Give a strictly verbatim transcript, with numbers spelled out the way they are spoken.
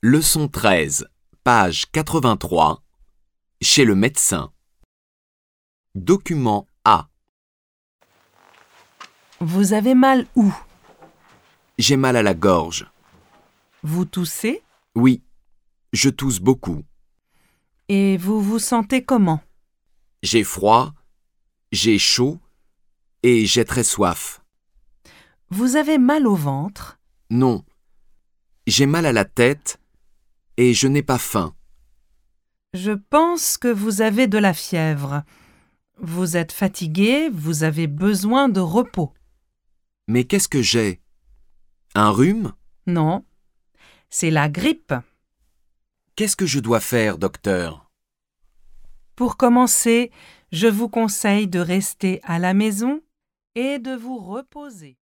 Leçon treize, page quatre-vingt-trois, chez le médecin. Document A. Vous avez mal où? J'ai mal à la gorge. Vous toussez? Oui, je tousse beaucoup. Et vous vous sentez comment? J'ai froid, j'ai chaud et j'ai très soif. Vous avez mal au ventre? Non, j'ai mal à la tête et je n'ai pas faim. Je pense que vous avez de la fièvre. Vous êtes fatigué, vous avez besoin de repos. Mais qu'est-ce que j'ai? Un rhume? Non, c'est la grippe. Qu'est-ce que je dois faire, docteur? Pour commencer, je vous conseille de rester à la maison et de vous reposer.